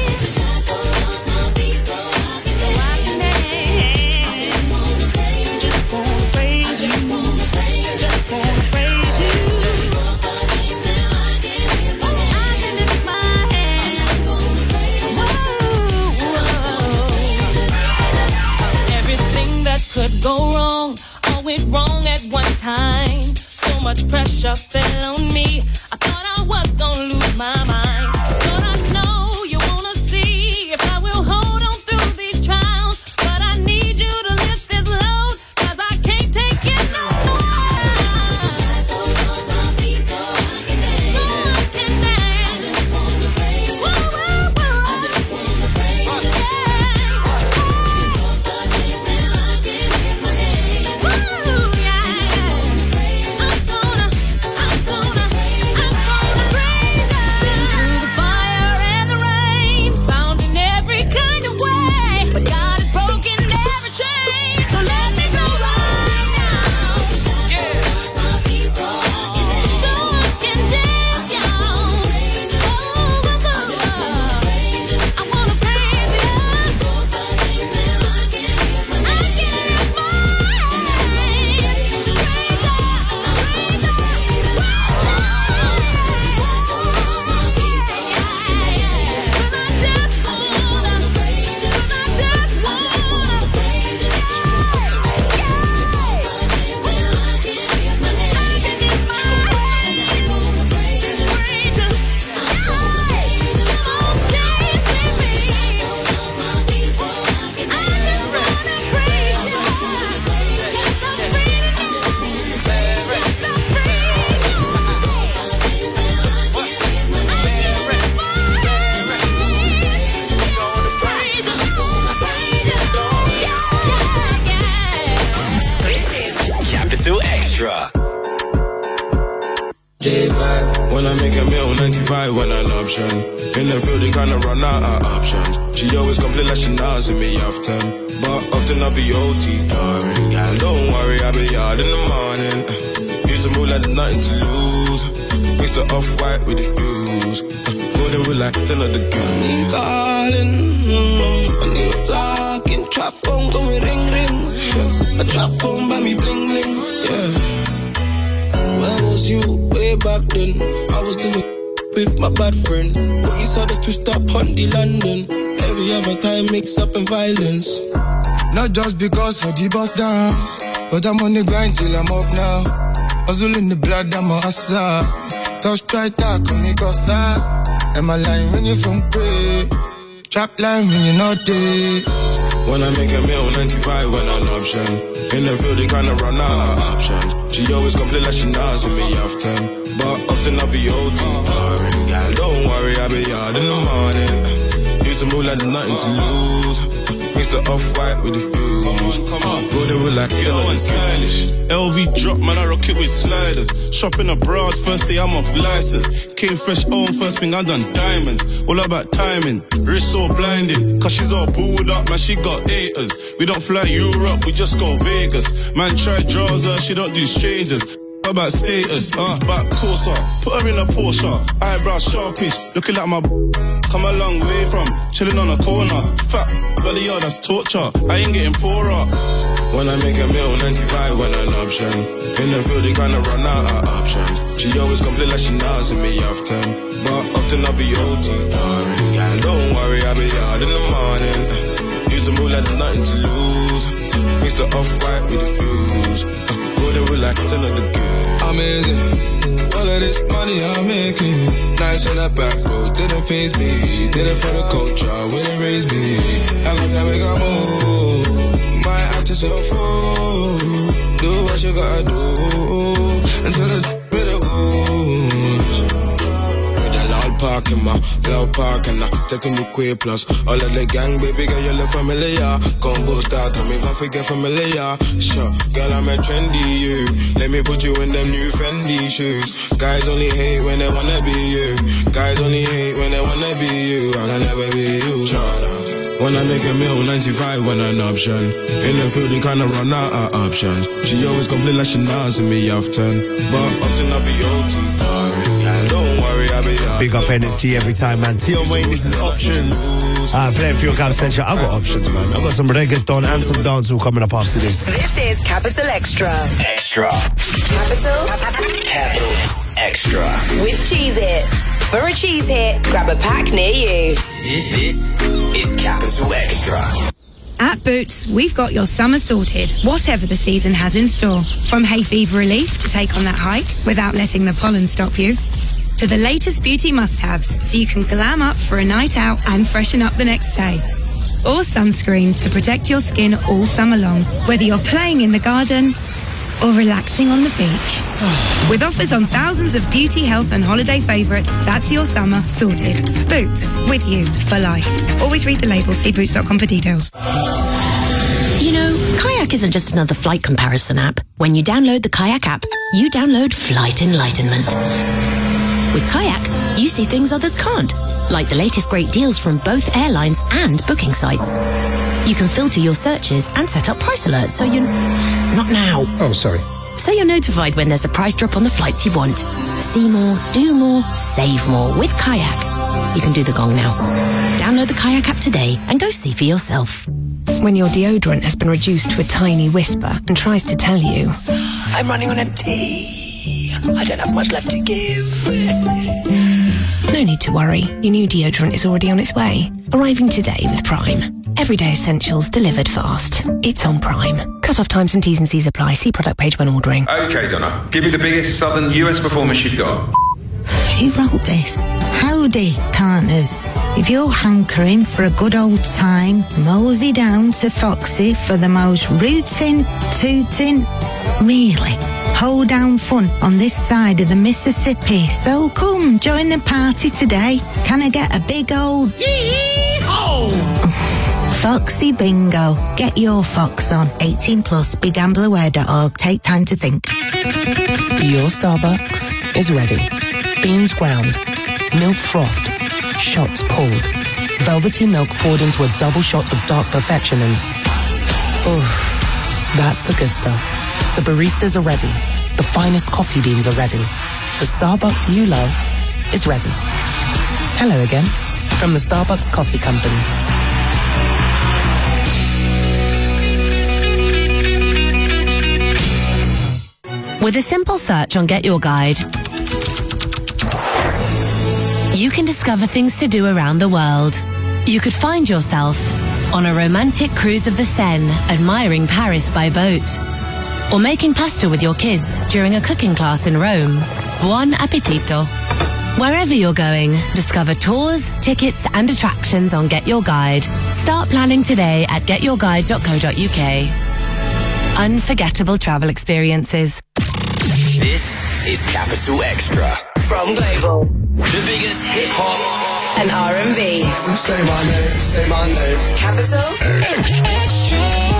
Just wanna praise you, just wanna praise you. Could go wrong, all went wrong at one time. So much pressure fell on me. I thought I was gonna lose my mind. But I know you wanna see if I will hold on through these trials. But I need you to lift this load, cause I can't take it no more. So I can dance. Woo, woo, woo. I just wanna praise you.
When I make a meal, 95 when an option. In the field, they kinda run out of options. She always complain like she knows me often. But often I'll be OT tiring. Yeah, don't worry, I'll be hard in the morning. Used to move like there's nothing to lose. Mix the off-white with the blues. Golden with like 10 of the girls. Me calling, when you talking, trap phone going ring ring. A trap phone by me bling bling, yeah. Where was you way back then? I was doing with my bad friends. Police saw us twist up on the London. Every other time mix up in violence. Not just because of the bus down, but I'm on the grind till I'm up now. Hustle in the blood, I'm a hustler. Touch strike that, call me Costa. Am I lying when you're from Cray? Trap line when you're not there. When I make a meal, 95 when an option. In the field, they kinda run out of options. She always complain like she knows me often. But often I'll be OT tiring. Yeah, don't worry, I'll be hard in the morning. Used to move like there's nothing to lose. Mix the off-white with the blues. Golden with like, you know, it's stylish.
LV drop, man, I rock it with sliders. Shopping abroad, first day I'm off license. Came fresh home, first thing I done diamonds. All about timing, wrist so blinding. Cause she's all booed up, man, she got haters. We don't fly Europe, we just go Vegas. Man try draws her, she don't do strangers. about status, about course, put her in a Porsche, eyebrow sharpish, looking like my come a long way from chilling on a corner, fat belly, that's torture, I ain't getting poorer.
When I make a meal, 95 when an option. In the field, they kinda run out of options. She always complain like she knows me often, but often I'll be OT tiring. Yeah, don't worry, I'll be out in the morning. Used to move like there's nothing to lose. Mix the off-white with the blues. Golden relax, another good. Amazing. All of this money I'm making. Nice on that back road, didn't faze me. Did it for the culture, wouldn't raise me. I got time to make a move. Might have to sell food. Do what you gotta do until the bitter goes. With a loud park in my loud park and I taking the queer plus all of the gang, baby girl, you look familiar. Combo start, I mean, don't forget familiar. Sure, girl, I'm a trendy you. Let me put you in them new Fendi shoes. Guys only hate when they wanna be you. Guys only hate when they wanna be you. I can never be you. Sure. When I make a meal, 95 when an option. In the field, they kinda run out of options. She always complain like she knows me often, but often I'll be OT tiring. Yeah, don't worry, I'll be out.
Big up NSG every time, man. Tion Wayne, this is Options. Playing for your Cab Central. I've got options, man. I've got some reggaeton and some dancehall coming up after this.
This is Capital Extra.
Extra. Capital Extra.
With Cheese It. For a cheese hit, grab a pack near you.
This is Capital Extra.
At Boots, we've got your summer sorted, whatever the season has in store. From hay fever relief to take on that hike without letting the pollen stop you, to the latest beauty must-haves so you can glam up for a night out and freshen up the next day. Or sunscreen to protect your skin all summer long, whether you're playing in the garden or relaxing on the beach. With offers on thousands of beauty, health and holiday favourites, that's your summer sorted. Boots, with you for life. Always read the label, see boots.com for details.
You know, Kayak isn't just another flight comparison app. When you download the Kayak app, you download Flight Enlightenment. With Kayak, you see things others can't, like the latest great deals from both airlines and booking sites. You can filter your searches and set up price alerts so you... Not now.
Oh, sorry.
So you're notified when there's a price drop on the flights you want. See more, do more, save more with Kayak. You can do the gong now. Download the Kayak app today and go see for yourself.
When your deodorant has been reduced to a tiny whisper and tries to tell you,
I'm running on empty. I don't have much left to give.
No need to worry. Your new deodorant is already on its way. Arriving today with Prime. Everyday essentials delivered fast. It's on Prime. Cut-off times and T's and C's apply. See product page when ordering.
Okay, Donna. Give me the biggest southern US performance you've got.
Who wrote this? Howdy, partners. If you're hankering for a good old time, mosey down to Foxy for the most rootin', tootin', really hoedown fun on this side of the Mississippi. So come, join the party today. Can I get a big old yee-haw? Foxy Bingo. Get your fox on. 18 plus. BigGambleAware.org. Take time to think.
Your Starbucks is ready. Beans ground. Milk frothed. Shots pulled. Velvety milk poured into a double shot of dark perfection and... oof. That's the good stuff. The baristas are ready. The finest coffee beans are ready. The Starbucks you love is ready. Hello again. From the Starbucks Coffee Company.
With a simple search on Get Your Guide, you can discover things to do around the world. You could find yourself on a romantic cruise of the Seine, admiring Paris by boat, or making pasta with your kids during a cooking class in Rome. Buon appetito. Wherever you're going, discover tours, tickets and attractions on Get Your Guide. Start planning today at getyourguide.co.uk. Unforgettable travel experiences.
This is Capital Extra.
From Global.
The biggest hip hop
and R&B.
Say my name, say my name.
Capital Extra.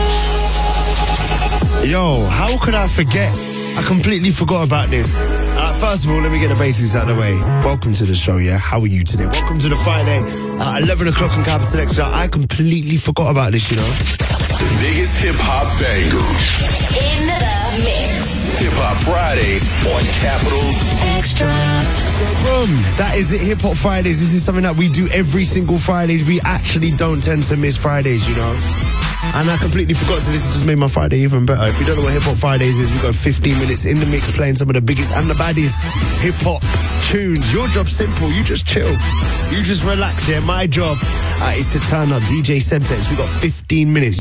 Yo, how could I forget? I completely forgot about this. First of all, let me get the basics out of the way. Welcome to the show, yeah? How are you today? Welcome to the Friday, 11 o'clock on Capital Extra. I completely forgot about this, you know?
The biggest hip-hop bangers.
In the mix.
Hip-hop Hop Fridays on Capital
Extra.
So boom, that is it, Hip Hop Fridays. This is something that we do every single Fridays. We actually don't tend to miss Fridays, you know. And I completely forgot, so this has just made my Friday even better. If you don't know what Hip Hop Fridays is, we got 15 minutes in the mix playing some of the biggest and the baddest hip hop tunes. Your job's simple, you just chill. You just relax, yeah? My job is to turn up DJ Semtex. We got 15 minutes.